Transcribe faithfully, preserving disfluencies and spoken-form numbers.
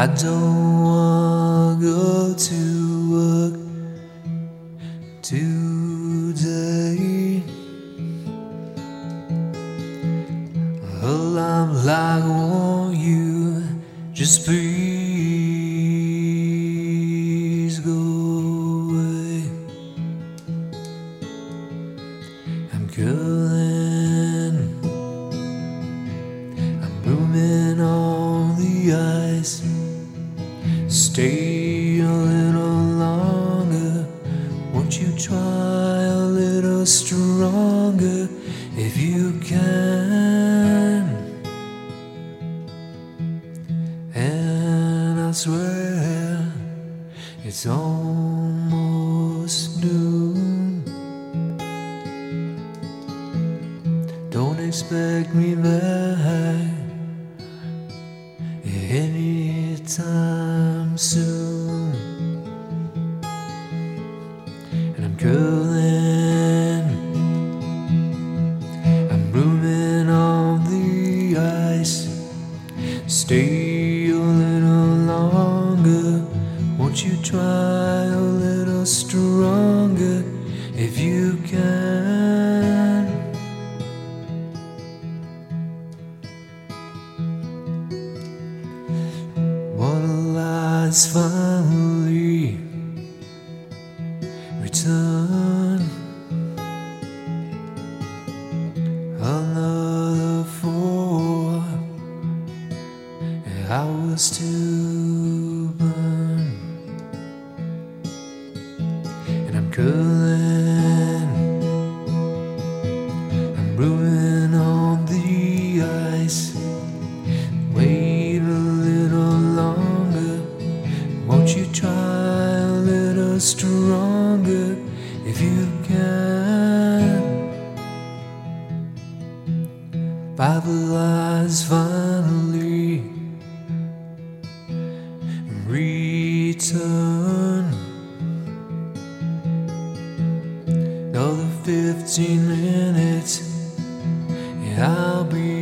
I don't wanna go to work today. Well, I'm like, won't you just please go away? I'm curling, I'm rooming on the ice. Stay a little longer, won't you try a little stronger if you can? And I swear it's almost noon. Don't expect me back anytime soon. And I'm curling, I'm rooming on the ice. Stay a little longer, won't you try a little stronger if you can? One light's finally return. Another four hours to burn. And I'm curling, I'm brewing on the ice. Wait a little longer, won't you try a little stronger if you can? Five lives finally return. Another fifteen minutes and I'll be